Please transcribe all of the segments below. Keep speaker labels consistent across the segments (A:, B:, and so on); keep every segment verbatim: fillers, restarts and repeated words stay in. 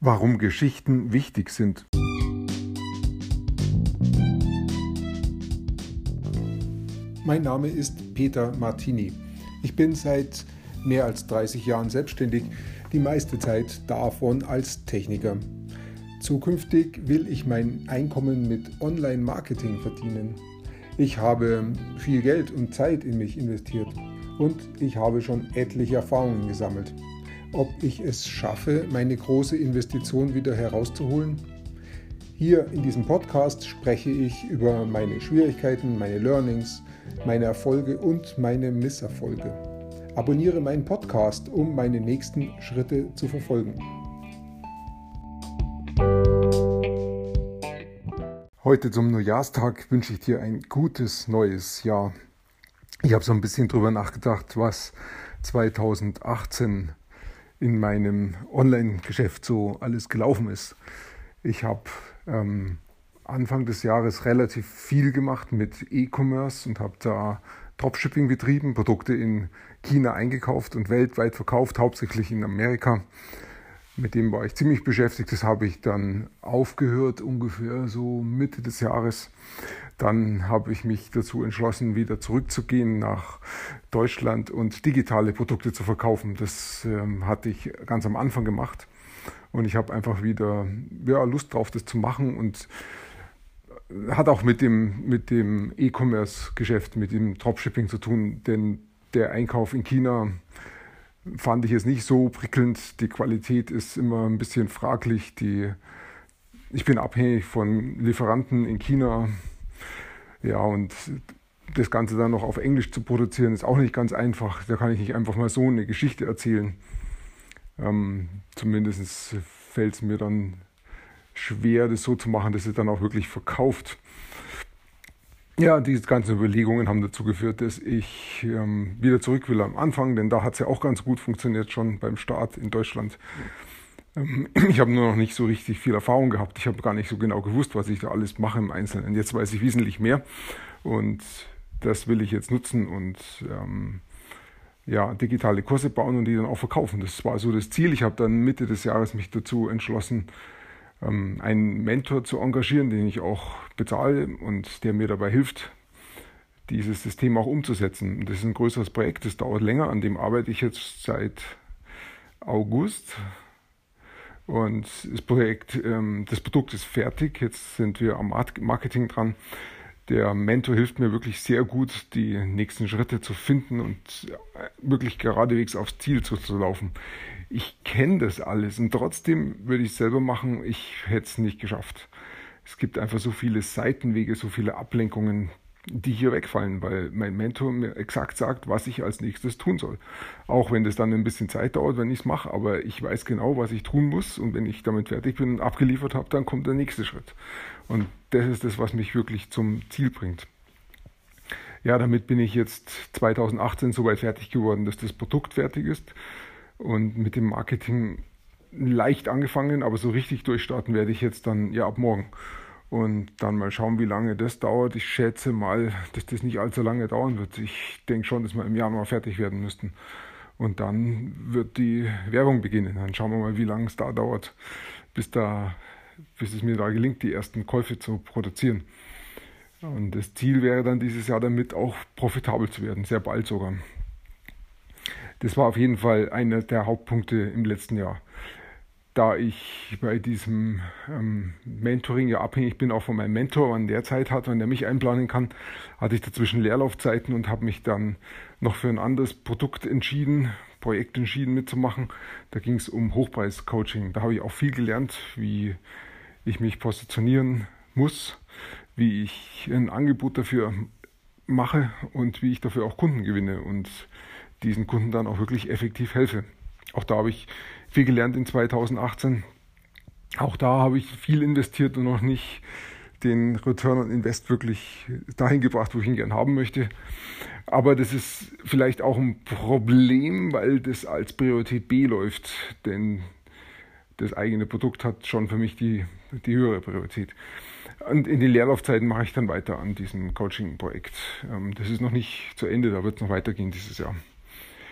A: Warum Geschichten wichtig sind. Mein Name ist Peter Martini. Ich bin seit mehr als dreißig Jahren selbstständig, die meiste Zeit davon als Techniker. Zukünftig will ich mein Einkommen mit Online-Marketing verdienen. Ich habe viel Geld und Zeit in mich investiert und ich habe schon etliche Erfahrungen gesammelt. Ob ich es schaffe, meine große Investition wieder herauszuholen? Hier in diesem Podcast spreche ich über meine Schwierigkeiten, meine Learnings, meine Erfolge und meine Misserfolge. Abonniere meinen Podcast, um meine nächsten Schritte zu verfolgen. Heute zum Neujahrstag wünsche ich dir ein gutes neues Jahr. Ich habe so ein bisschen drüber nachgedacht, was zweitausendachtzehn in meinem Online-Geschäft so alles gelaufen ist. Ich habe ähm, Anfang des Jahres relativ viel gemacht mit E-Commerce und habe da Dropshipping betrieben, Produkte in China eingekauft und weltweit verkauft, hauptsächlich in Amerika. Mit dem war ich ziemlich beschäftigt. Das habe ich dann aufgehört, ungefähr so Mitte des Jahres. Dann habe ich mich dazu entschlossen, wieder zurückzugehen nach Deutschland und digitale Produkte zu verkaufen. Das ähm, hatte ich ganz am Anfang gemacht. Und ich habe einfach wieder ja, Lust drauf, das zu machen. Und hat auch mit dem, mit dem E-Commerce-Geschäft, mit dem Dropshipping zu tun. Denn der Einkauf in China fand ich jetzt nicht so prickelnd. Die Qualität ist immer ein bisschen fraglich. Die, ich bin abhängig von Lieferanten in China. Ja, und das Ganze dann noch auf Englisch zu produzieren, ist auch nicht ganz einfach. Da kann ich nicht einfach mal so eine Geschichte erzählen. Ähm, zumindest fällt es mir dann schwer, das so zu machen, dass es dann auch wirklich verkauft. Ja, diese ganzen Überlegungen haben dazu geführt, dass ich ähm, wieder zurück will am Anfang, denn da hat es ja auch ganz gut funktioniert schon beim Start in Deutschland. Ähm, ich habe nur noch nicht so richtig viel Erfahrung gehabt. Ich habe gar nicht so genau gewusst, was ich da alles mache im Einzelnen. Jetzt weiß ich wesentlich mehr und das will ich jetzt nutzen und ähm, ja, digitale Kurse bauen und die dann auch verkaufen. Das war so das Ziel. Ich habe dann Mitte des Jahres mich dazu entschlossen, einen Mentor zu engagieren, den ich auch bezahle und der mir dabei hilft, dieses System auch umzusetzen. Das ist ein größeres Projekt, das dauert länger, an dem arbeite ich jetzt seit August. Und das Projekt, das Produkt ist fertig, jetzt sind wir am Marketing dran. Der Mentor hilft mir wirklich sehr gut, die nächsten Schritte zu finden und wirklich geradewegs aufs Ziel zu, zu laufen. Ich kenne das alles und trotzdem würde ich es selber machen, ich hätte es nicht geschafft. Es gibt einfach so viele Seitenwege, so viele Ablenkungen, die hier wegfallen, weil mein Mentor mir exakt sagt, was ich als nächstes tun soll. Auch wenn das dann ein bisschen Zeit dauert, wenn ich es mache, aber ich weiß genau, was ich tun muss und wenn ich damit fertig bin und abgeliefert habe, dann kommt der nächste Schritt. Und das ist das, was mich wirklich zum Ziel bringt. Ja, damit bin ich jetzt zweitausendachtzehn so weit fertig geworden, dass das Produkt fertig ist und mit dem Marketing leicht angefangen, aber so richtig durchstarten werde ich jetzt dann ja ab morgen. Und dann mal schauen, wie lange das dauert. Ich schätze mal, dass das nicht allzu lange dauern wird. Ich denke schon, dass wir im Januar fertig werden müssten. Und dann wird die Werbung beginnen. Dann schauen wir mal, wie lange es da dauert, bis, da, bis es mir da gelingt, die ersten Käufe zu produzieren. Und das Ziel wäre dann dieses Jahr damit auch profitabel zu werden, sehr bald sogar. Das war auf jeden Fall einer der Hauptpunkte im letzten Jahr. Da ich bei diesem ähm, Mentoring ja abhängig bin, auch von meinem Mentor, wann der Zeit hat, wann der mich einplanen kann, hatte ich dazwischen Leerlaufzeiten und habe mich dann noch für ein anderes Produkt entschieden, Projekt entschieden mitzumachen. Da ging es um Hochpreis-Coaching. Da habe ich auch viel gelernt, wie ich mich positionieren muss, wie ich ein Angebot dafür mache und wie ich dafür auch Kunden gewinne und diesen Kunden dann auch wirklich effektiv helfe. Auch da habe ich viel gelernt in zweitausendachtzehn. Auch da habe ich viel investiert und noch nicht den Return on Invest wirklich dahin gebracht, wo ich ihn gern haben möchte. Aber das ist vielleicht auch ein Problem, weil das als Priorität B läuft, denn das eigene Produkt hat schon für mich die, die höhere Priorität. Und in den Leerlaufzeiten mache ich dann weiter an diesem Coaching-Projekt. Das ist noch nicht zu Ende, da wird es noch weitergehen dieses Jahr.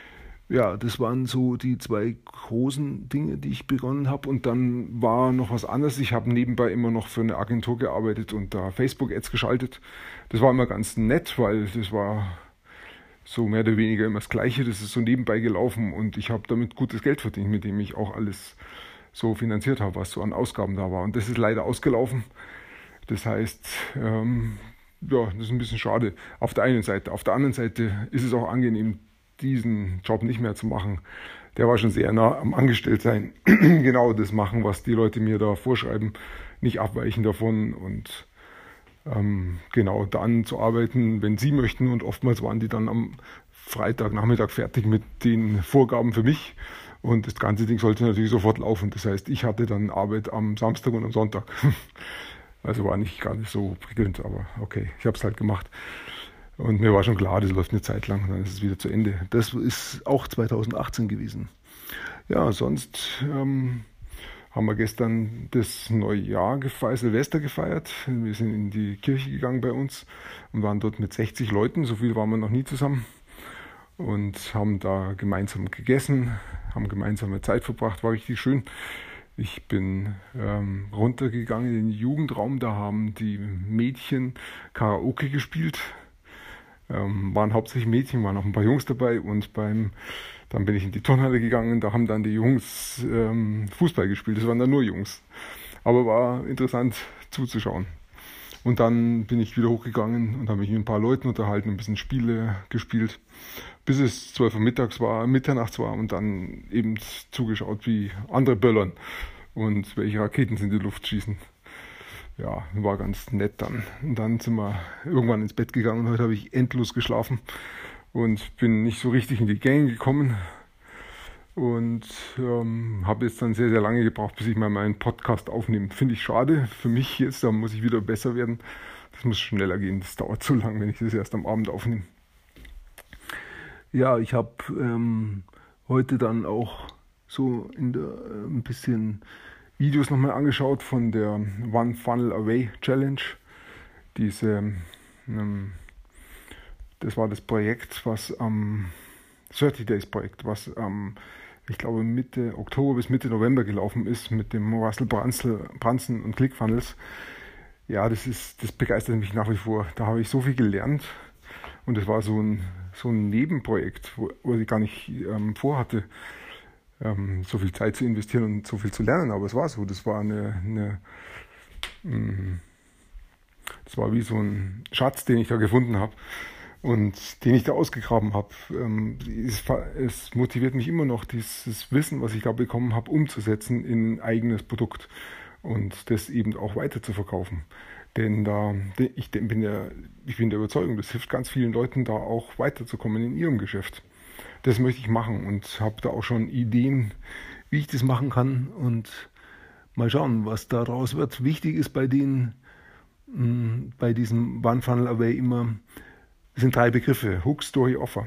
A: Ja, das waren so die zwei großen Dinge, die ich begonnen habe. Und dann war noch was anderes. Ich habe nebenbei immer noch für eine Agentur gearbeitet und da Facebook-Ads geschaltet. Das war immer ganz nett, weil das war so mehr oder weniger immer das Gleiche. Das ist so nebenbei gelaufen und ich habe damit gutes Geld verdient, mit dem ich auch alles so finanziert habe, was so an Ausgaben da war. Und das ist leider ausgelaufen. Das heißt, ähm, ja, das ist ein bisschen schade auf der einen Seite. Auf der anderen Seite ist es auch angenehm, diesen Job nicht mehr zu machen. Der war schon sehr nah am Angestelltsein. Genau das machen, was die Leute mir da vorschreiben, nicht abweichen davon und ähm, genau dann zu arbeiten, wenn sie möchten. Und oftmals waren die dann am Freitagnachmittag fertig mit den Vorgaben für mich. Und das ganze Ding sollte natürlich sofort laufen. Das heißt, ich hatte dann Arbeit am Samstag und am Sonntag. Also war nicht gar nicht so prickelnd, aber okay, ich habe es halt gemacht. Und mir war schon klar, das läuft eine Zeit lang, dann ist es wieder zu Ende. Das ist auch zweitausendachtzehn gewesen. Ja, sonst ähm, haben wir gestern das neue Jahr gefeiert, Silvester gefeiert. Wir sind in die Kirche gegangen bei uns und waren dort mit sechzig Leuten, so viel waren wir noch nie zusammen. Und haben da gemeinsam gegessen, haben gemeinsame Zeit verbracht, war richtig schön. Ich bin ähm, runtergegangen in den Jugendraum, da haben die Mädchen Karaoke gespielt. Ähm, waren hauptsächlich Mädchen, waren auch ein paar Jungs dabei und beim dann bin ich in die Turnhalle gegangen, da haben dann die Jungs ähm, Fußball gespielt, das waren dann nur Jungs. Aber war interessant zuzuschauen. Und dann bin ich wieder hochgegangen und habe mich mit ein paar Leuten unterhalten, ein bisschen Spiele gespielt, bis es zwölf Uhr mittags war, mitternachts war und dann eben zugeschaut, wie andere böllern und welche Raketen sie in die Luft schießen. Ja, war ganz nett dann. Und dann sind wir irgendwann ins Bett gegangen und heute habe ich endlos geschlafen und bin nicht so richtig in die Gänge gekommen und ähm, habe jetzt dann sehr, sehr lange gebraucht, bis ich mal meinen Podcast aufnehme. Finde ich schade für mich jetzt, da muss ich wieder besser werden. Das muss schneller gehen, das dauert zu lang, wenn ich das erst am Abend aufnehme. Ja, ich habe ähm, heute dann auch so in der, äh, ein bisschen Videos nochmal angeschaut von der One Funnel Away Challenge. Diese, ähm, das war das Projekt, was am dreißig Days Projekt, was am, ich glaube, Mitte Oktober bis Mitte November gelaufen ist mit dem Russell Brunson und ClickFunnels. Ja, das ist, das begeistert mich nach wie vor. Da habe ich so viel gelernt und das war so ein, so ein Nebenprojekt, wo, wo ich gar nicht ähm, vorhatte, so viel Zeit zu investieren und so viel zu lernen, aber es war so, das war eine, eine das war wie so ein Schatz, den ich da gefunden habe und den ich da ausgegraben habe. Es, es motiviert mich immer noch, dieses Wissen, was ich da bekommen habe, umzusetzen in ein eigenes Produkt und das eben auch weiter zu verkaufen. Denn da, ich bin der, ich bin der Überzeugung, das hilft ganz vielen Leuten, da auch weiterzukommen in ihrem Geschäft. Das möchte ich machen und habe da auch schon Ideen, wie ich das machen kann und mal schauen, was daraus wird. Wichtig ist bei den, mh, bei diesem One Funnel Away immer, es sind drei Begriffe: Hook, Story, Offer.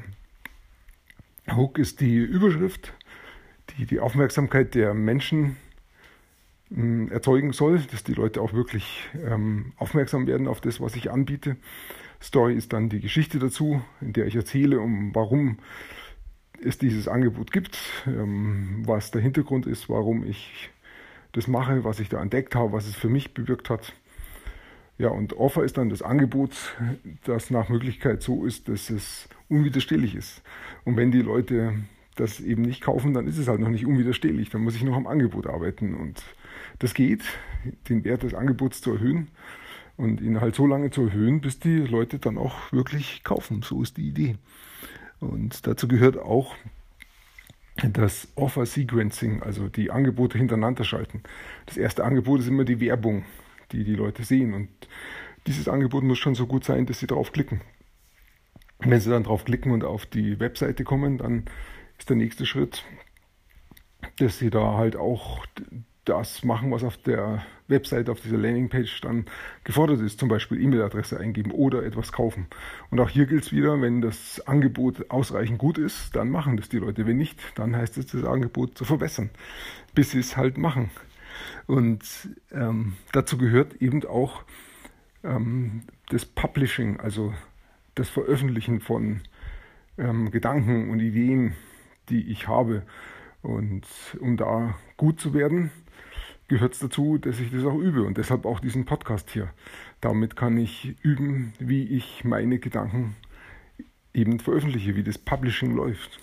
A: Hook ist die Überschrift, die die Aufmerksamkeit der Menschen mh, erzeugen soll, dass die Leute auch wirklich ähm, aufmerksam werden auf das, was ich anbiete. Story ist dann die Geschichte dazu, in der ich erzähle, um warum es dieses Angebot gibt, was der Hintergrund ist, warum ich das mache, was ich da entdeckt habe, was es für mich bewirkt hat. Ja, und Offer ist dann das Angebot, das nach Möglichkeit so ist, dass es unwiderstehlich ist. Und wenn die Leute das eben nicht kaufen, dann ist es halt noch nicht unwiderstehlich. Dann muss ich noch am Angebot arbeiten. Und das geht, den Wert des Angebots zu erhöhen und ihn halt so lange zu erhöhen, bis die Leute dann auch wirklich kaufen. So ist die Idee. Und dazu gehört auch das Offer Sequencing, also die Angebote hintereinander schalten. Das erste Angebot ist immer die Werbung, die die Leute sehen. Und dieses Angebot muss schon so gut sein, dass sie darauf klicken. Wenn sie dann drauf klicken und auf die Webseite kommen, dann ist der nächste Schritt, dass sie da halt auch das machen, was auf der Webseite, auf dieser Landingpage dann gefordert ist, zum Beispiel E-Mail-Adresse eingeben oder etwas kaufen. Und auch hier gilt es wieder, wenn das Angebot ausreichend gut ist, dann machen das die Leute. Wenn nicht, dann heißt es, das Angebot zu verbessern, bis sie es halt machen. Und ähm, dazu gehört eben auch ähm, das Publishing, also das Veröffentlichen von ähm, Gedanken und Ideen, die ich habe. Und um da gut zu werden, gehört es dazu, dass ich das auch übe und deshalb auch diesen Podcast hier. Damit kann ich üben, wie ich meine Gedanken eben veröffentliche, wie das Publishing läuft.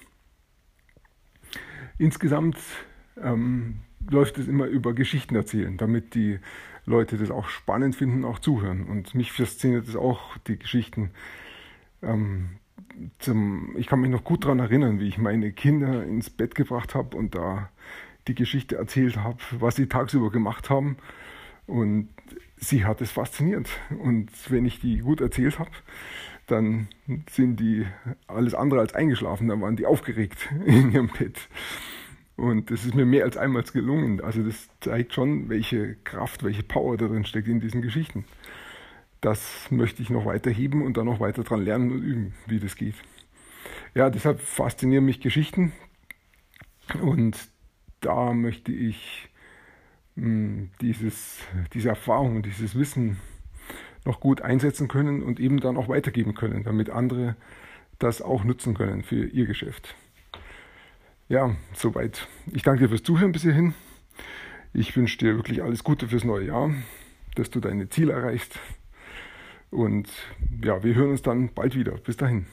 A: Insgesamt ähm, läuft es immer über Geschichten erzählen, damit die Leute das auch spannend finden, auch zuhören. Und mich fasziniert es auch, die Geschichten. Ähm, zum, ich kann mich noch gut daran erinnern, wie ich meine Kinder ins Bett gebracht habe und da die Geschichte erzählt habe, was sie tagsüber gemacht haben. Und sie hat es fasziniert. Und wenn ich die gut erzählt habe, dann sind die alles andere als eingeschlafen. Dann waren die aufgeregt in ihrem Bett. Und das ist mir mehr als einmal gelungen. Also das zeigt schon, welche Kraft, welche Power da drin steckt in diesen Geschichten. Das möchte ich noch weiter heben und dann noch weiter dran lernen und üben, wie das geht. Ja, deshalb faszinieren mich Geschichten. Und da möchte ich mh, dieses, diese Erfahrung, dieses Wissen noch gut einsetzen können und eben dann auch weitergeben können, damit andere das auch nutzen können für ihr Geschäft. Ja, soweit. Ich danke dir fürs Zuhören bis hierhin. Ich wünsche dir wirklich alles Gute fürs neue Jahr, dass du deine Ziele erreichst. Und ja, wir hören uns dann bald wieder. Bis dahin.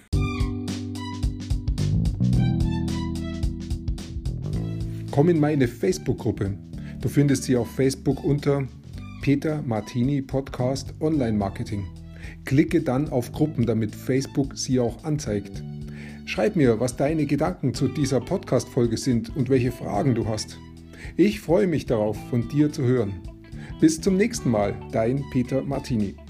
B: Komm in meine Facebook-Gruppe. Du findest sie auf Facebook unter Peter Martini Podcast Online Marketing. Klicke dann auf Gruppen, damit Facebook sie auch anzeigt. Schreib mir, was deine Gedanken zu dieser Podcast-Folge sind und welche Fragen du hast. Ich freue mich darauf, von dir zu hören. Bis zum nächsten Mal, dein Peter Martini.